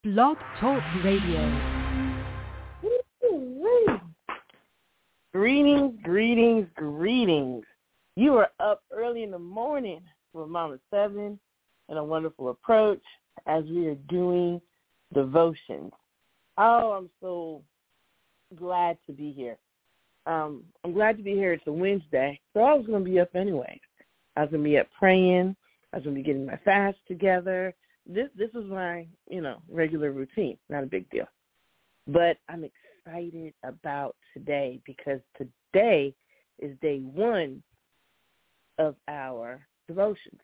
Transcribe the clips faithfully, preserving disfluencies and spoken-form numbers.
Blog Talk Radio. Woo-wee. Greetings, greetings, greetings. You are up early in the morning with Mama Seven and a wonderful approach as we are doing devotions. Oh, I'm so glad to be here. Um, I'm glad to be here. It's a Wednesday, so I was going to be up anyway. I was going to be up praying. I was going to be getting my fast together. This this is my, you know, regular routine, not a big deal. But I'm excited about today because today is day one of our devotions.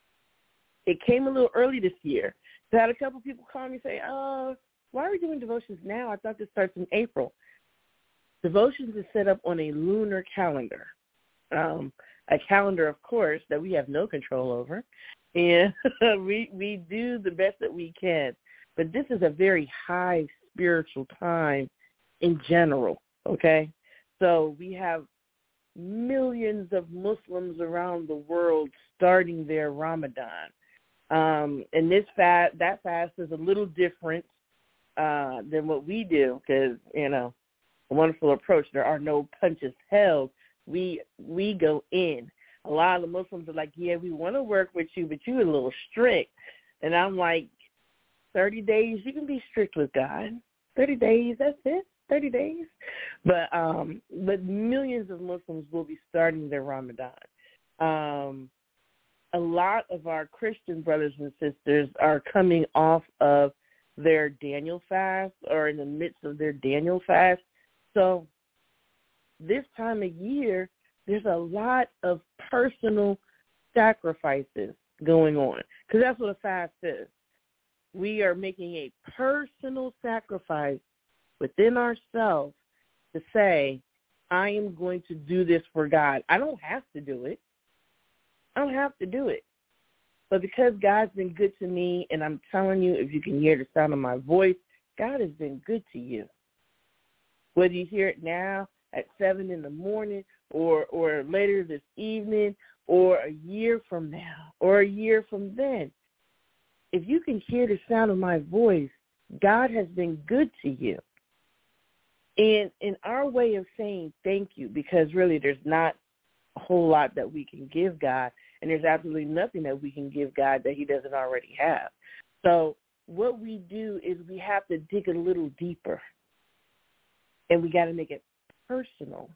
It came a little early this year. So I had a couple people call me and say, oh, why are we doing devotions now? I thought this starts in April. Devotions is set up on a lunar calendar, um, a calendar, of course, that we have no control over. And we we do the best that we can. But this is a very high spiritual time in general, okay? So we have millions of Muslims around the world starting their Ramadan. Um, and this fast, that fast is a little different uh, than what we do because, you know, a wonderful approach. There are no punches held. We we go in. A lot of the Muslims are like, yeah, we want to work with you, but you're a little strict. And I'm like, thirty days, you can be strict with God. thirty days, that's it, thirty days. But um, but millions of Muslims will be starting their Ramadan. Um, a lot of our Christian brothers and sisters are coming off of their Daniel fast or in the midst of their Daniel fast. So this time of year, there's a lot of personal sacrifices going on because that's what a fast is. We are making a personal sacrifice within ourselves to say, I am going to do this for God. I don't have to do it. I don't have to do it. But because God's been good to me, and I'm telling you, if you can hear the sound of my voice, God has been good to you. Whether you hear it now at seven in the morning or or later this evening or a year from now or a year from then, if you can hear the sound of my voice, God has been good to you. And in our way of saying thank you, because really there's not a whole lot that we can give God, and there's absolutely nothing that we can give God that he doesn't already have. So what we do is we have to dig a little deeper, and we got to make it personal.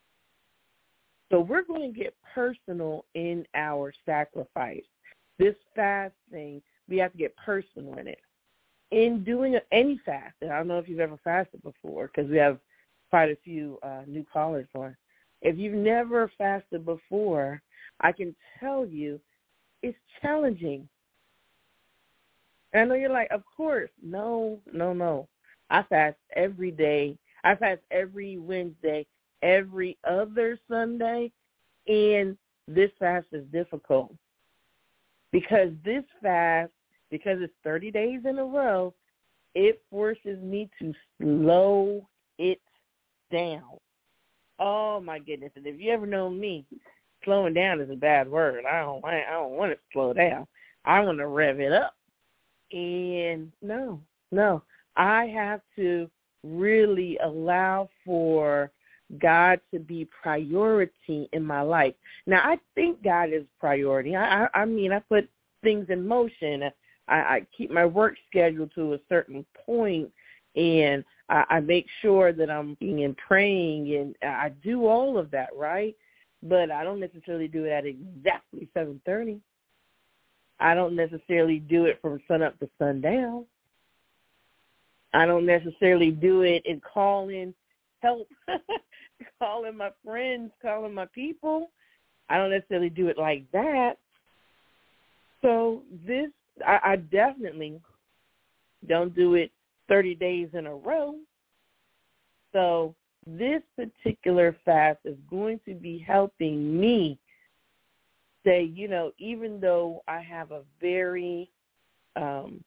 So we're going to get personal in our sacrifice. This fast thing, we have to get personal in it. In doing any fast, and I don't know if you've ever fasted before because we have quite a few uh, new callers on. If you've never fasted before, I can tell you it's challenging. And I know you're like, of course. No, no, no. I fast every day. I fast every Wednesday, every other Sunday, and this fast is difficult because this fast, because it's thirty days in a row, it forces me to slow it down. Oh, my goodness. And if you ever know me, slowing down is a bad word. I don't, I don't want to slow down. I want to rev it up. And no, no, I have to really allow for God to be priority in my life. Now, I think God is priority. I, I, I mean, I put things in motion. I, I keep my work schedule to a certain point, and I, I make sure that I'm being and praying, and I do all of that, right? But I don't necessarily do it at exactly seven thirty. I don't necessarily do it from sunup to sundown. I don't necessarily do it in calling help, calling my friends, calling my people. I don't necessarily do it like that. So this, I, I definitely don't do it thirty days in a row. So this particular fast is going to be helping me say, you know, even though I have a very um,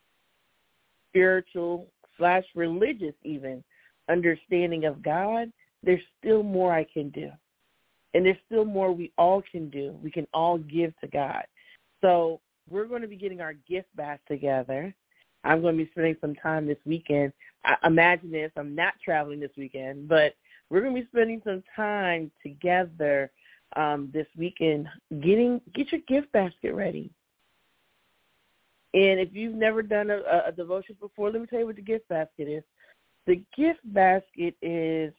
spiritual slash religious even understanding of God, there's still more I can do. And there's still more we all can do. We can all give to God. So we're going to be getting our gift back together. I'm going to be spending some time this weekend. I, imagine this, I'm not traveling this weekend, but we're going to be spending some time together um, this weekend. Getting get your gift basket ready. And if you've never done a, a devotion before, let me tell you what the gift basket is. The gift basket is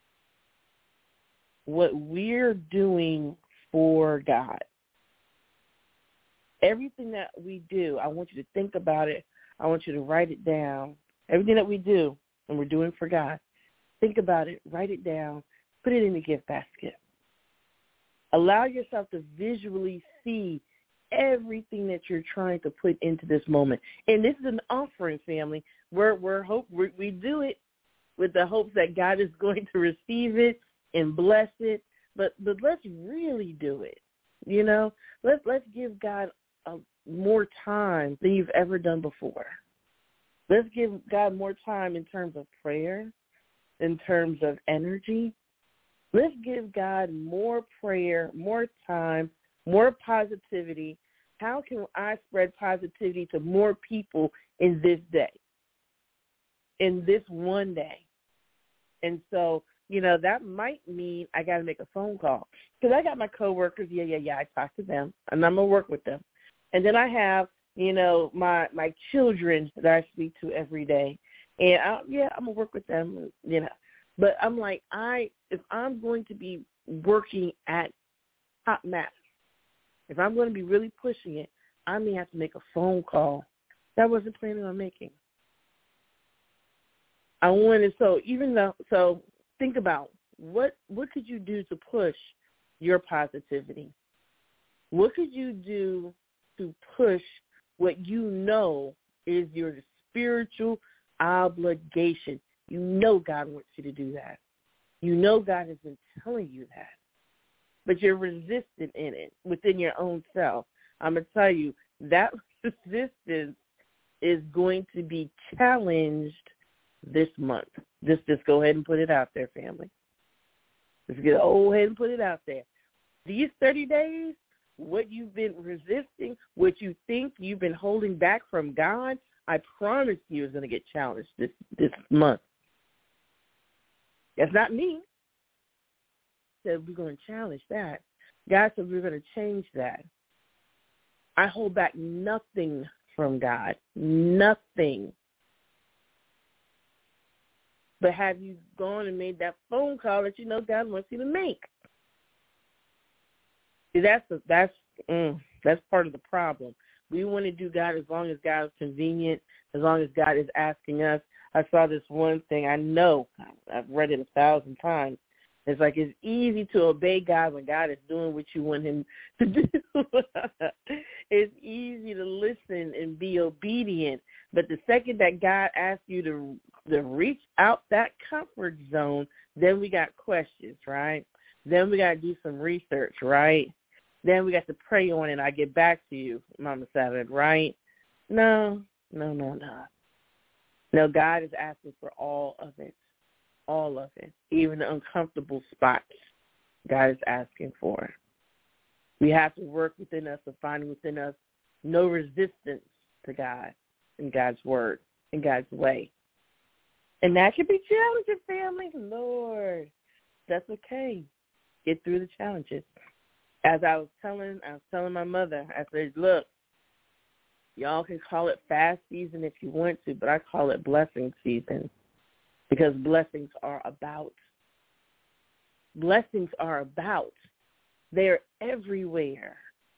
what we're doing for God. Everything that we do, I want you to think about it. I want you to write it down. Everything that we do, and we're doing for God, think about it, write it down, put it in the gift basket. Allow yourself to visually see everything that you're trying to put into this moment. And this is an offering, family. We're, we're hope we we do it with the hopes that God is going to receive it and bless it. But but let's really do it. You know, let's let's give God a, more time than you've ever done before. Let's give God more time in terms of prayer, in terms of energy. Let's give God more prayer, more time, more positivity. How can I spread positivity to more people in this day, in this one day? And so, you know, that might mean I got to make a phone call because I got my coworkers. Yeah, yeah, yeah. I talk to them, and I'm going to work with them. And then I have, you know, my my children that I speak to every day. And, I, yeah, I'm going to work with them, you know. But I'm like, I if I'm going to be working at top max, if I'm going to be really pushing it, I may have to make a phone call that I wasn't planning on making. I wanted, so even though, so think about what what could you do to push your positivity? What could you do to push what you know is your spiritual obligation? You know God wants you to do that. You know God has been telling you that. But you're resistant in it within your own self. I'm going to tell you, that resistance is going to be challenged this month. Just, just go ahead and put it out there, family. Just go ahead and put it out there. These thirty days, what you've been resisting, what you think you've been holding back from God, I promise you is going to get challenged this, this month. That's not me. Said we're going to challenge that. God said we're going to change that. I hold back nothing from God, nothing. But have you gone and made that phone call that you know God wants you to make? See, that's a, that's mm, that's part of the problem. We want to do God as long as God is convenient, as long as God is asking us. I saw this one thing. I know I've read it a thousand times. It's like it's easy to obey God when God is doing what you want him to do. It's easy to listen and be obedient. But the second that God asks you to, to reach out that comfort zone, then we got questions, right? Then we got to do some research, right? Then we got to pray on it. I get back to you, Mama Seven, right? No, no, no, no. No, God is asking for all of it. All of it, even the uncomfortable spots, God is asking for. We have to work within us to find within us no resistance to God and God's word and God's way. And that can be challenging, family. Lord, that's okay. Get through the challenges. As I was telling, I was telling my mother, I said, look, y'all can call it fast season if you want to, but I call it blessing season. Because blessings are about. Blessings are about. They're everywhere.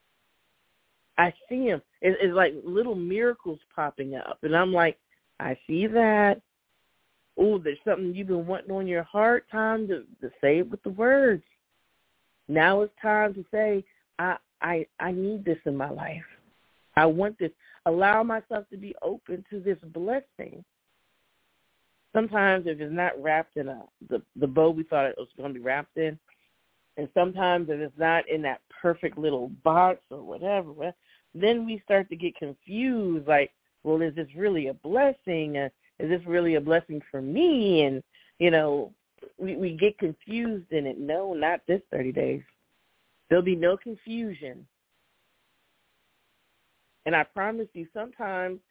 I see them. It, it's like little miracles popping up. And I'm like, I see that. Oh, there's something you've been wanting on your heart. Time to, to say it with the words. Now it's time to say, I, I, I need this in my life. I want this. Allow myself to be open to this blessing. Sometimes if it's not wrapped in a the, the bow we thought it was going to be wrapped in, and sometimes if it's not in that perfect little box or whatever, well, then we start to get confused, like, well, is this really a blessing? Uh, is this really a blessing for me? And, you know, we, we get confused in it. No, not this thirty days. There'll be no confusion. And I promise you sometimes,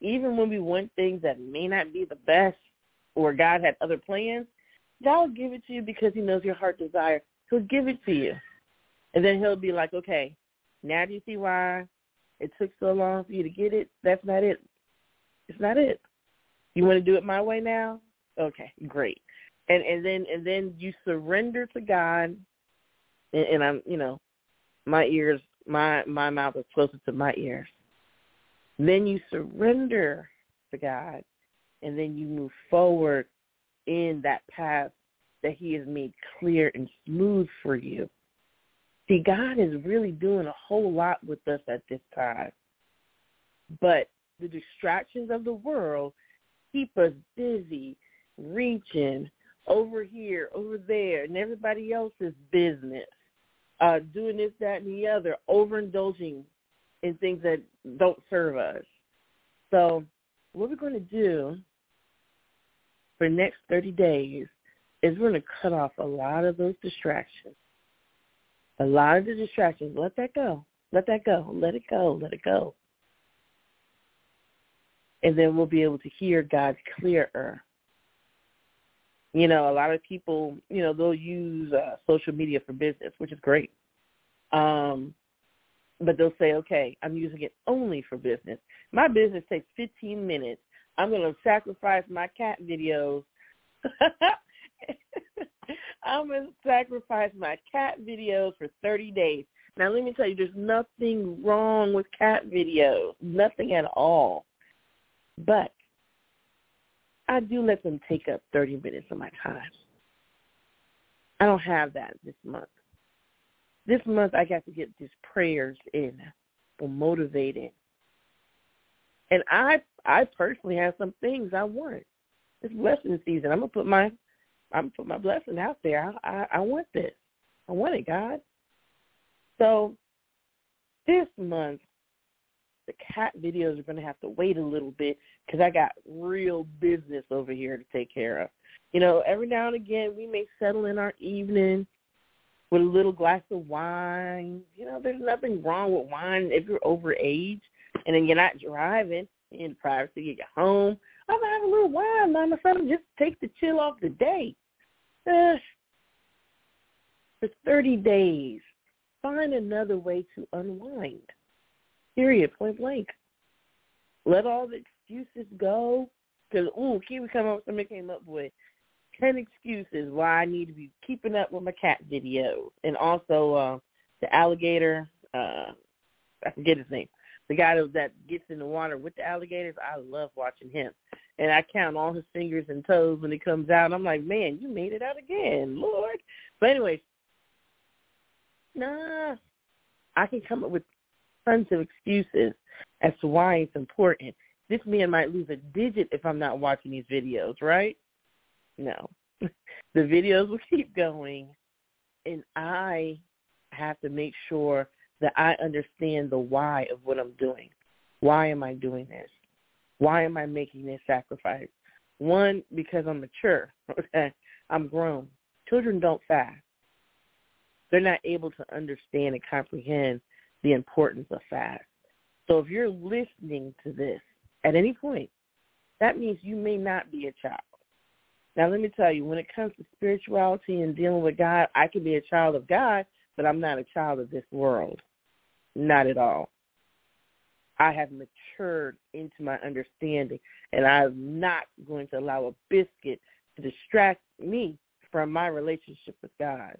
even when we want things that may not be the best or God had other plans, God will give it to you because he knows your heart desire. He'll give it to you. And then he'll be like, okay, now do you see why it took so long for you to get it? That's not it. It's not it. You want to do it my way now? Okay, great. And and then and then you surrender to God, and, and I'm, you know, my ears, my my mouth is closer to my ears. Then you surrender to God, and then you move forward in that path that he has made clear and smooth for you. See, God is really doing a whole lot with us at this time. But the distractions of the world keep us busy, reaching over here, over there, and everybody else's business, uh, doing this, that, and the other, overindulging in things that don't serve us. So what we're going to do for the next thirty days is we're going to cut off a lot of those distractions. A lot of the distractions. Let that go. Let that go. Let it go. Let it go. And then we'll be able to hear God clearer. You know, a lot of people, you know, they'll use uh, social media for business, which is great. Um, but they'll say, okay, I'm using it only for business. My business takes fifteen minutes. I'm going to sacrifice my cat videos. I'm going to sacrifice my cat videos for thirty days. Now, let me tell you, there's nothing wrong with cat videos, nothing at all. But I do let them take up thirty minutes of my time. I don't have that this month. This month I got to get these prayers in for motivating. And I I personally have some things I want. It's blessing season. I'm gonna put my I'm gonna put my blessing out there. I, I I want this. I want it, God. So this month the cat videos are going to have to wait a little bit because I got real business over here to take care of. You know, every now and again we may settle in our evening with a little glass of wine. You know, there's nothing wrong with wine if you're over age and then you're not driving in the privacy. You get home. I'm going to have a little wine, Mama, something just take the chill off the day. Uh, for thirty days, find another way to unwind. Period, point blank. Let all the excuses go. Because, ooh, Kiwi come up, somebody came up with ten excuses why I need to be keeping up with my cat videos. And also uh, the alligator, uh, I forget his name, the guy that gets in the water with the alligators. I love watching him. And I count all his fingers and toes when he comes out. I'm like, man, you made it out again, Lord. But anyways, nah, I can come up with tons of excuses as to why it's important. This man might lose a digit if I'm not watching these videos, right? No. The videos will keep going, and I have to make sure that I understand the why of what I'm doing. Why am I doing this? Why am I making this sacrifice? One, because I'm mature. Okay? I'm grown. Children don't fast. They're not able to understand and comprehend the importance of fast. So if you're listening to this at any point, that means you may not be a child. Now, let me tell you, when it comes to spirituality and dealing with God, I can be a child of God, but I'm not a child of this world. Not at all. I have matured into my understanding, and I'm not going to allow a biscuit to distract me from my relationship with God.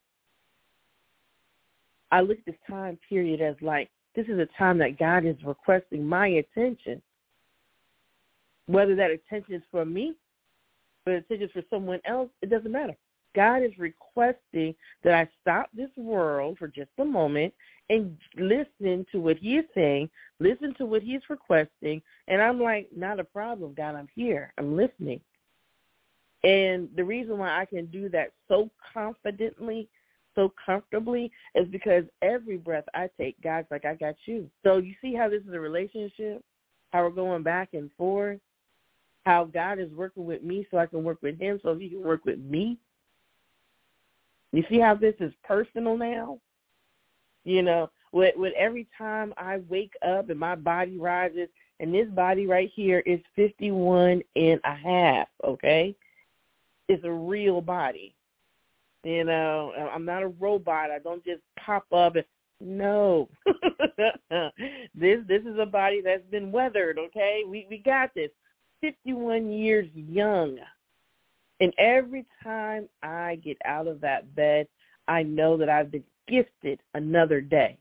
I look at this time period as like, this is a time that God is requesting my attention. Whether that attention is for me, or attention is for someone else, it doesn't matter. God is requesting that I stop this world for just a moment and listen to what he is saying, listen to what he's requesting, and I'm like, not a problem, God, I'm here. I'm listening. And the reason why I can do that so confidently, so comfortably, is because every breath I take, God's like, I got you. So you see how this is a relationship, how we're going back and forth, how God is working with me so I can work with him so he can work with me. You see how this is personal now? You know, with, with every time I wake up and my body rises And this body right here is fifty-one and a half, okay? It's a real body. You know, I'm not a robot. I don't just pop up and, no. this this is a body that's been weathered, okay? We we got this. fifty-one years young. And every time I get out of that bed, I know that I've been gifted another day.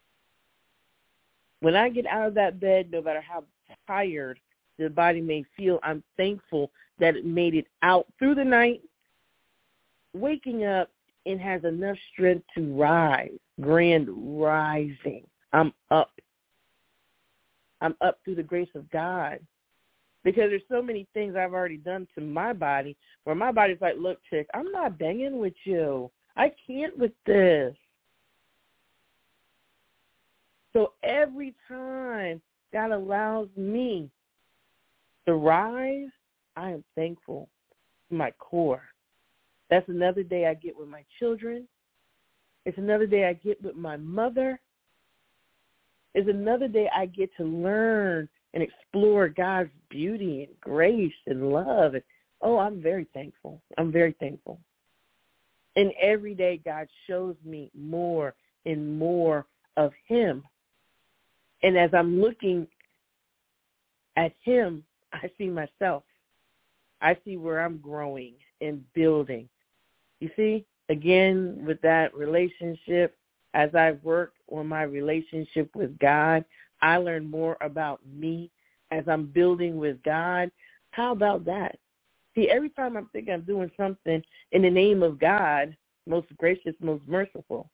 When I get out of that bed, no matter how tired the body may feel, I'm thankful that it made it out through the night, waking up, and has enough strength to rise, grand rising. I'm up. I'm up through the grace of God. Because there's so many things I've already done to my body where my body's like, look, chick, I'm not banging with you. I can't with this. So every time God allows me to rise, I am thankful to my core. That's another day I get with my children. It's another day I get with my mother. It's another day I get to learn and explore God's beauty and grace and love. And, oh, I'm very thankful. I'm very thankful. And every day God shows me more and more of him. And as I'm looking at him, I see myself. I see where I'm growing and building. You see, again, with that relationship, as I work on my relationship with God, I learn more about me as I'm building with God. How about that? See, every time I'm thinking I'm doing something in the name of God, most gracious, most merciful,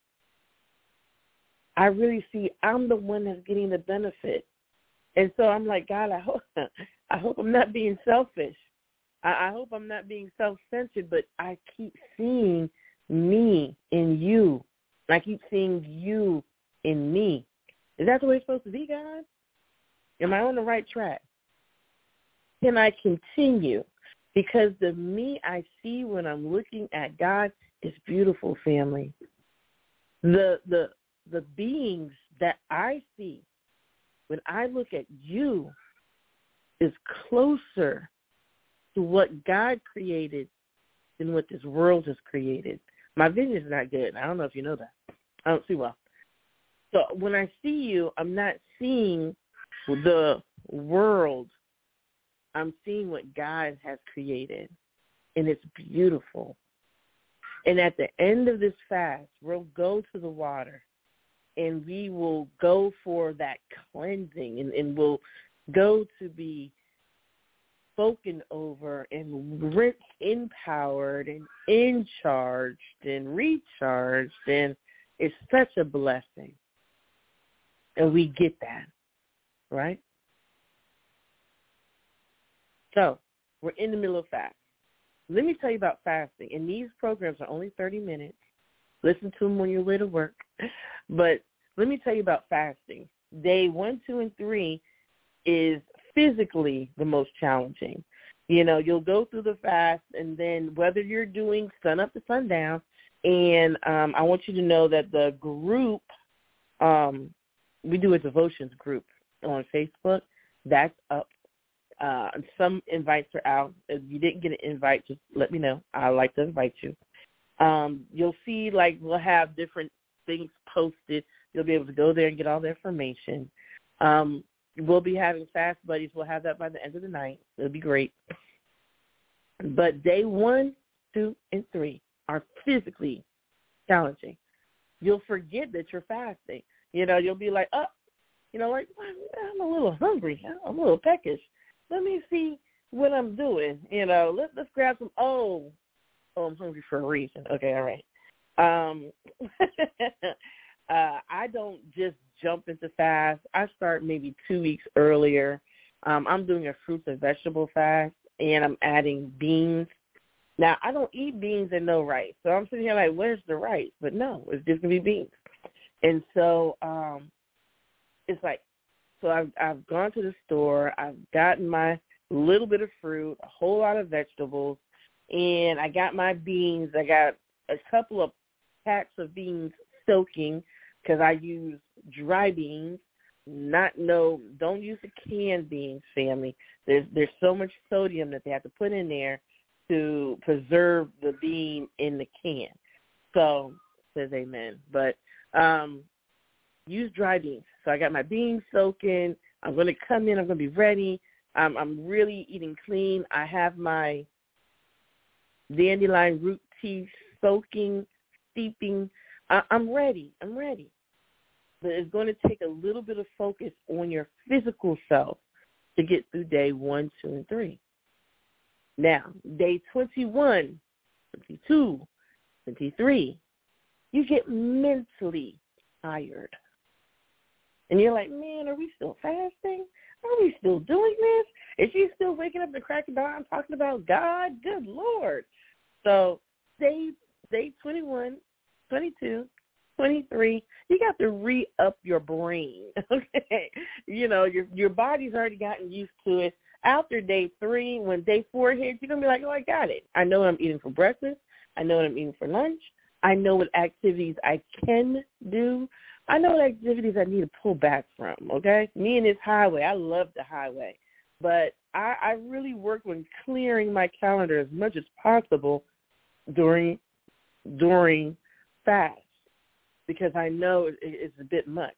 I really see I'm the one that's getting the benefit. And so I'm like, God, I hope, I hope I'm not being selfish. I, I hope I'm not being self-centered, but I keep seeing me in you. I keep seeing you in me. Is that the way it's supposed to be, God? Am I on the right track? Can I continue? Because the me I see when I'm looking at God is beautiful, family. The the the beings that I see when I look at you is closer to what God created than what this world has created. My vision is not good. I don't know if you know that. I don't see well. So when I see you, I'm not seeing the world. I'm seeing what God has created, and it's beautiful. And at the end of this fast, we'll go to the water, and we will go for that cleansing, and, and we'll go to be spoken over and rinsed, empowered, and in charged and recharged, and it's such a blessing. And we get that, right? So we're in the middle of fast. Let me tell you about fasting. And these programs are only thirty minutes. Listen to them on your way to work. But let me tell you about fasting. Day one, two, and three is physically the most challenging. You know, you'll go through the fast, and then whether you're doing sun up to sundown, and um, I want you to know that the group, um, we do a devotions group on Facebook. That's up. Uh, some invites are out. If you didn't get an invite, just let me know. I'd like to invite you. Um, you'll see, like, we'll have different things posted. You'll be able to go there and get all the information. Um, we'll be having fast buddies. We'll have that by the end of the night. It'll be great. But day one, two, and three are physically challenging. You'll forget that you're fasting. You know, you'll be like, oh, you know, like, I'm a little hungry. I'm a little peckish. Let me see what I'm doing. You know, let, let's grab some, oh, oh, I'm hungry for a reason. Okay, all right. Um, uh, I don't just jump into fast. I start maybe two weeks earlier. Um, I'm doing a fruits and vegetable fast, and I'm adding beans. Now, I don't eat beans and no rice. So I'm sitting here like, where's the rice? But no, it's just going to be beans. And so um, it's like, so I've, I've gone to the store. I've gotten my little bit of fruit, a whole lot of vegetables, and I got my beans. I got a couple of packs of beans soaking because I use dry beans not no, don't use the canned beans, family. There's there's so much sodium that they have to put in there to preserve the bean in the can. So, says amen. But um, use dry beans. So I got my beans soaking. I'm going to come in. I'm going to be ready. Um, I'm really eating clean. I have my dandelion root tea soaking, steeping. I, I'm ready. I'm ready. But it's going to take a little bit of focus on your physical self to get through day one, two, and three. Now, day twenty-one, twenty-two, twenty-three, you get mentally tired. And you're like, man, are we still fasting? Are we still doing this? Is she still waking up at the crack of dawn talking about God? Good Lord. So day, day twenty-one, twenty-two, twenty-three, you got to re-up your brain, okay? You know, your your body's already gotten used to it. After day three, when day four hits, you're going to be like, oh, I got it. I know what I'm eating for breakfast. I know what I'm eating for lunch. I know what activities I can do. I know what activities I need to pull back from, okay? Me and this highway, I love the highway. But I, I really work on clearing my calendar as much as possible during during fast because I know it, it's a bit much.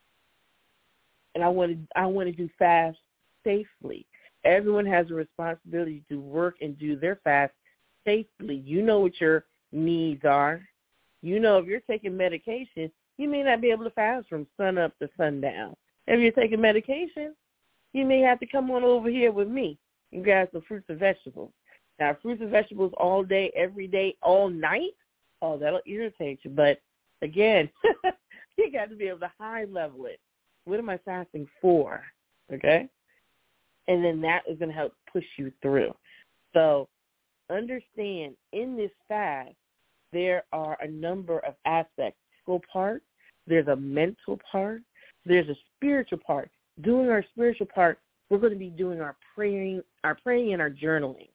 And I want to I want to do fast safely. Everyone has a responsibility to work and do their fast safely. You know what your needs are. You know if you're taking medication, you may not be able to fast from sun up to sundown. If you're taking medication, you may have to come on over here with me and grab some fruits and vegetables. Now, fruits and vegetables all day, every day, all night, oh, that'll irritate you. But, again, you got to be able to high level it. What am I fasting for, okay? And then that is going to help push you through. So understand, in this fast, there are a number of aspects. Physical part, there's a mental part, there's a spiritual part. Doing our spiritual part, we're going to be doing our praying, our praying and our journaling.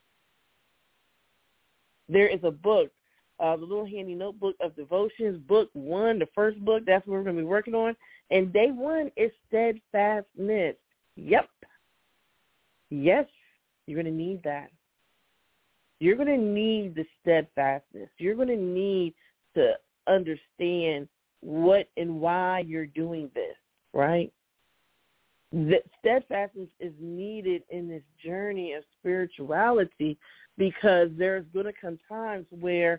There is a book, uh, the little handy notebook of devotions, book one, the first book. That's what we're going to be working on. And day one is steadfastness. Yep. Yes, you're going to need that. You're going to need the steadfastness. You're going to need to understand what and why you're doing this, right? The steadfastness is needed in this journey of spirituality because there's going to come times where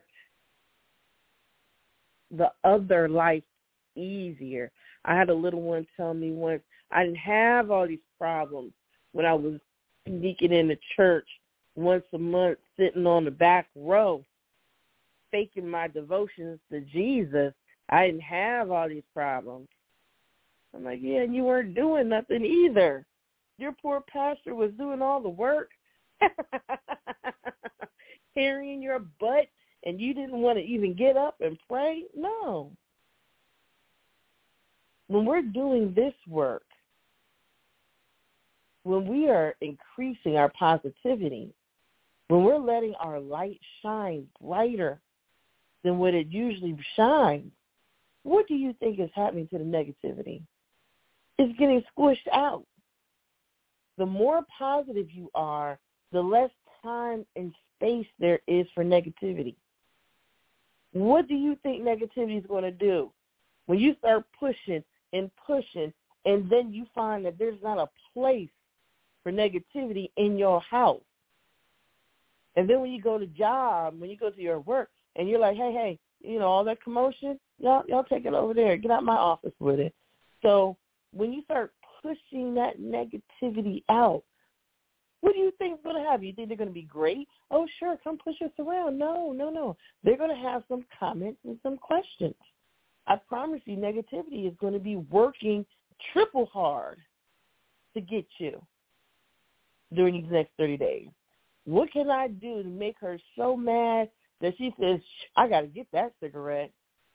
the other life's easier. I had a little one tell me once, I didn't have all these problems when I was sneaking into church once a month, sitting on the back row, faking my devotions to Jesus. I didn't have all these problems. I'm like, yeah, and you weren't doing nothing either. Your poor pastor was doing all the work, carrying your butt, and you didn't want to even get up and pray? No. When we're doing this work, when we are increasing our positivity, when we're letting our light shine brighter than what it usually shines, what do you think is happening to the negativity? It's getting squished out. The more positive you are, the less time and space there is for negativity. What do you think negativity is going to do? When you start pushing and pushing, and then you find that there's not a place for negativity in your house. And then when you go to job, when you go to your work, and you're like, hey, hey, you know, all that commotion, y'all, y'all take it over there. Get out my office with it. So when you start pushing that negativity out, what do you think is going to happen? You think they're going to be great? Oh, sure, come push us around. No, no, no. They're going to have some comments and some questions. I promise you, negativity is going to be working triple hard to get you during these next thirty days. What can I do to make her so mad that she says, I got to get that cigarette?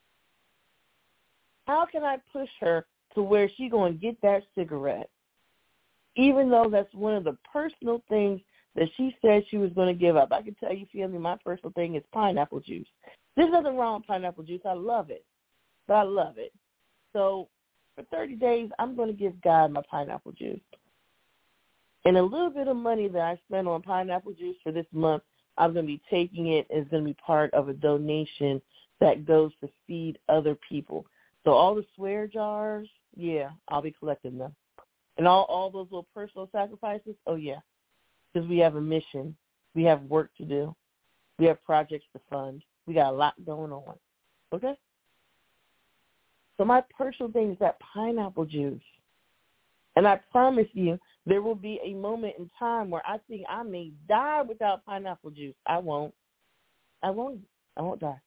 How can I push her to where she's going to get that cigarette, even though that's one of the personal things that she said she was going to give up? I can tell you, family, my personal thing is pineapple juice. There's nothing wrong with pineapple juice. I love it, but I love it. So for thirty days, I'm going to give God my pineapple juice. And a little bit of money that I spent on pineapple juice for this month, I'm going to be taking it as going to be part of a donation that goes to feed other people. So all the swear jars, yeah, I'll be collecting them. And all, all those little personal sacrifices, oh, yeah, because we have a mission. We have work to do. We have projects to fund. We got a lot going on, okay? So my personal thing is that pineapple juice. And I promise you, there will be a moment in time where I think I may die without pineapple juice. I won't. I won't. I won't die.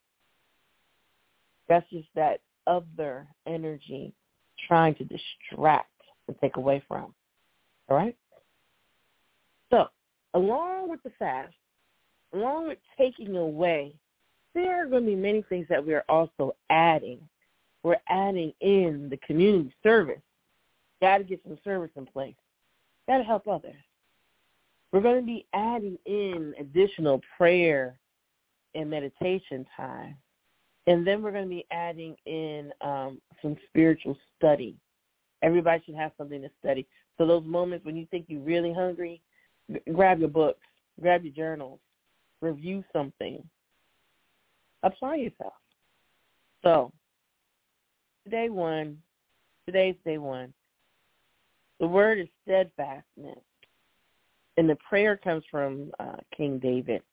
That's just that other energy trying to distract and take away from. All right? So, along with the fast, along with taking away, there are going to be many things that we are also adding. We're adding in the community service. Got to get some service in place. Got to help others. We're going to be adding in additional prayer and meditation time. And then we're going to be adding in um, some spiritual study. Everybody should have something to study. So those moments when you think you're really hungry, g- grab your books, grab your journals, review something. Apply yourself. So today one, today's day one. The word is steadfastness. And the prayer comes from uh, King David,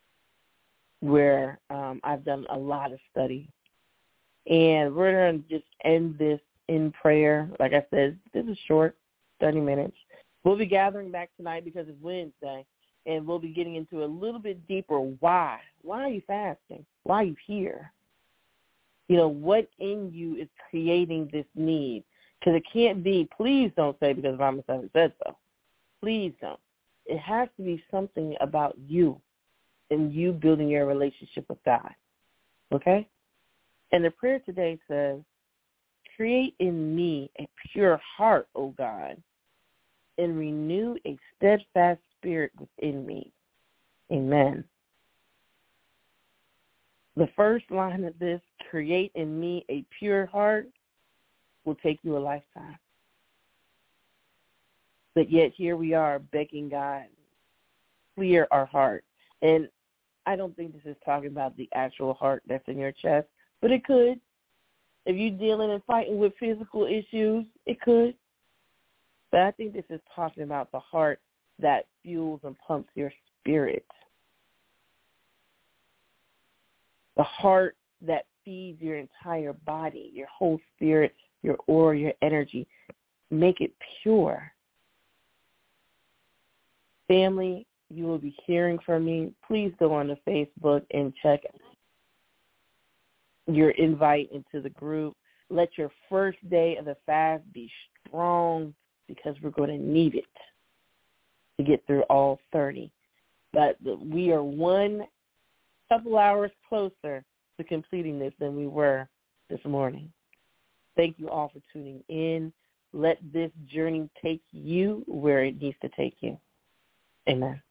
where um, I've done a lot of study. And we're going to just end this in prayer. Like I said, this is short, thirty minutes. We'll be gathering back tonight because it's Wednesday, and we'll be getting into a little bit deeper why. Why are you fasting? Why are you here? You know, what in you is creating this need? Because it can't be, please don't say because Mama Seven said so. Please don't. It has to be something about you and you building your relationship with God. Okay? And the prayer today says, create in me a pure heart, O God, and renew a steadfast spirit within me. Amen. The first line of this, create in me a pure heart, will take you a lifetime. But yet here we are begging God, clear our heart. And I don't think this is talking about the actual heart that's in your chest, but it could. If you're dealing and fighting with physical issues, it could. But I think this is talking about the heart that fuels and pumps your spirit. The heart that feeds your entire body, your whole spirit, your aura, your energy. Make it pure. Family, you will be hearing from me. Please go on to Facebook and check your invite into the group. Let your first day of the fast be strong because we're going to need it to get through all thirty. But we are one couple hours closer to completing this than we were this morning. Thank you all for tuning in. Let this journey take you where it needs to take you. Amen.